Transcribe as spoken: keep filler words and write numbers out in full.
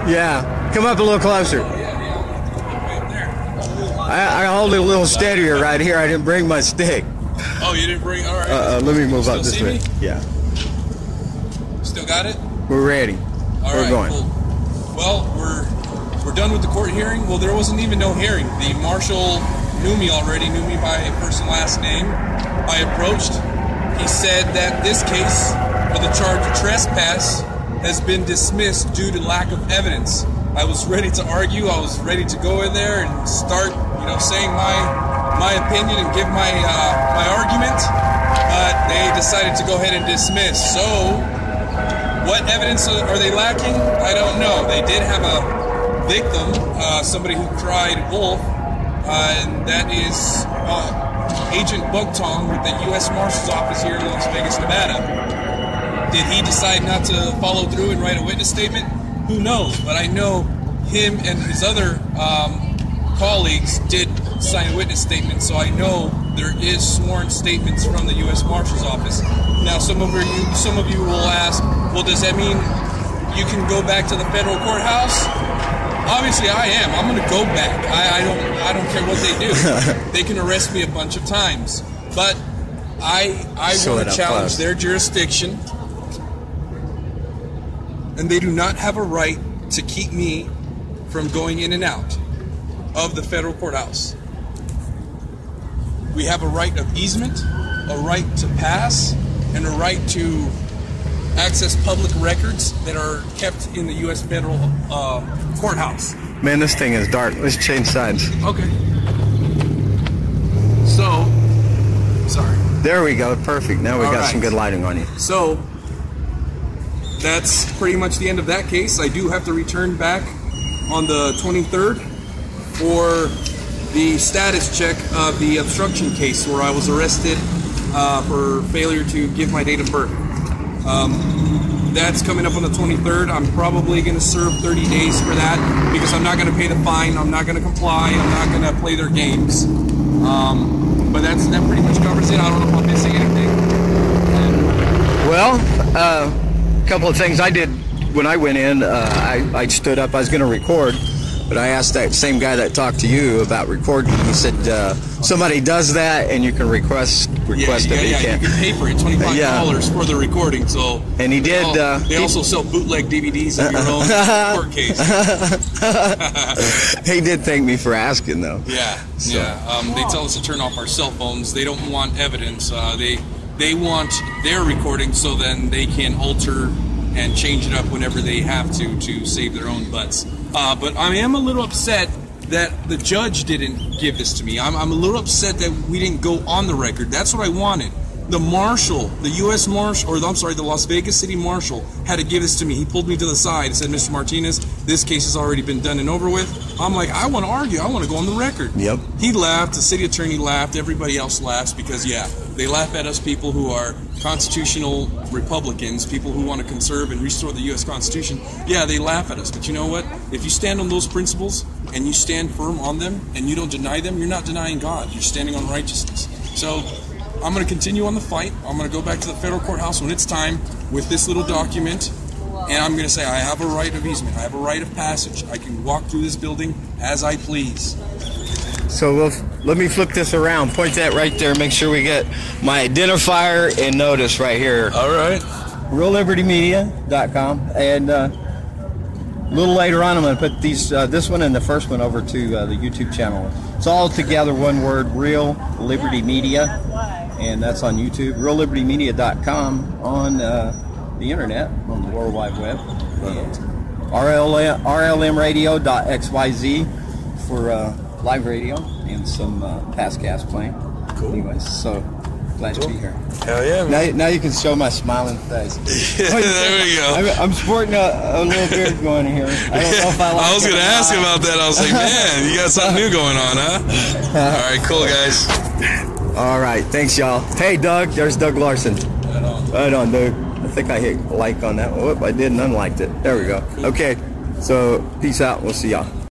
Yeah, come up a little closer. I, I hold it a little steadier right here. I didn't bring my stick. Oh, you didn't bring. All right. Uh, uh, let me move Still up this see way. Me? Yeah. Still got it? We're ready. All we're right, going. Cool. Well, we're we're done with the court hearing. Well, there wasn't even no hearing. The marshal knew me already, knew me by first and last name. I approached. He said that this case for the charge of trespass has been dismissed due to lack of evidence. I was ready to argue. I was ready to go in there and start, you know, saying my my opinion and give my uh, my argument. But they decided to go ahead and dismiss. So, what evidence are they lacking? I don't know. They did have a victim, uh, somebody who cried wolf, uh, and that is uh, Agent Bugtong with the U S Marshal's Office here in Las Vegas, Nevada. Did he decide not to follow through and write a witness statement? Who knows? But I know him and his other um, colleagues did sign a witness statement, so I know there is sworn statements from the U S Marshal's Office. Now, some of you, some of you will ask, well, does that mean you can go back to the federal courthouse? Obviously, I am. I'm going to go back. I, I don't. I don't care what they do. They can arrest me a bunch of times, but I I want to challenge their jurisdiction, and they do not have a right to keep me from going in and out of the federal courthouse. We have a right of easement, a right to pass, and a right to access public records that are kept in the U S federal uh, courthouse. Man, this thing is dark. Let's change sides. Okay. So, sorry. There we go. Perfect. Now we All got right. some good lighting on you. So, that's pretty much the end of that case. I do have to return back on the twenty-third for the status check of the obstruction case where I was arrested uh, for failure to give my date of birth. Um, that's coming up on the twenty-third. I'm probably going to serve thirty days for that because I'm not going to pay the fine. I'm not going to comply. I'm not going to play their games. Um, but that's that pretty much covers it. I don't know if I'm missing anything. And well, uh, a couple of things I did when I went in. Uh, I, I stood up. I was going to record. But I asked that same guy that talked to you about recording. He said uh, somebody does that, and you can request request yeah, it. Yeah, you, yeah, can't. you can pay for it, twenty-five dollars yeah. for the recording. So and he did. They, all, uh, they he, also sell bootleg D V Ds of your own court case. He did thank me for asking, though. Yeah, so. yeah. Um, they tell us to turn off our cell phones. They don't want evidence. Uh, they they want their recording so then they can alter and change it up whenever they have to to save their own butts. Uh, but I am a little upset that the judge didn't give this to me. I'm, I'm a little upset that we didn't go on the record. That's what I wanted. The marshal, the U S Marshal, or I'm sorry, the Las Vegas City Marshal had to give this to me. He pulled me to the side and said, Mister Martinez, this case has already been done and over with. I'm like, I want to argue. I want to go on the record. Yep. He laughed. The city attorney laughed. Everybody else laughs because, yeah, they laugh at us people who are constitutional Republicans, people who want to conserve and restore the U S Constitution. Yeah, they laugh at us. But you know what? If you stand on those principles and you stand firm on them and you don't deny them, you're not denying God. You're standing on righteousness. So I'm going to continue on the fight. I'm going to go back to the federal courthouse when it's time with this little document. And I'm going to say I have a right of easement. I have a right of passage. I can walk through this building as I please. So we'll, let me flip this around. Point that right there. Make sure we get my identifier and notice right here. All right. real liberty media dot com. And uh, a little later on, I'm going to put these, uh, this one and the first one over to uh, the YouTube channel. It's all together, one word, Real Liberty Media. And that's on YouTube. real liberty media dot com on uh, the internet, on the World Wide Web. And R L M, R L M radio dot X Y Z for uh, live radio and some uh, past cast playing. Cool. Anyways, so glad cool. to be here. Hell yeah, man. Now, now you can show my smiling face. There we go. I'm, I'm sporting a, a little beard going here. I don't know if I like I was going to ask about that. I was like, man, you got something new going on, huh? All right, cool, guys. All right, thanks, y'all. Hey, Doug, there's Doug Larson. Right on. Right on, dude. I think I hit like on that one. Whoop, I did and unliked it. There we go. Cool. Okay, so peace out. We'll see y'all.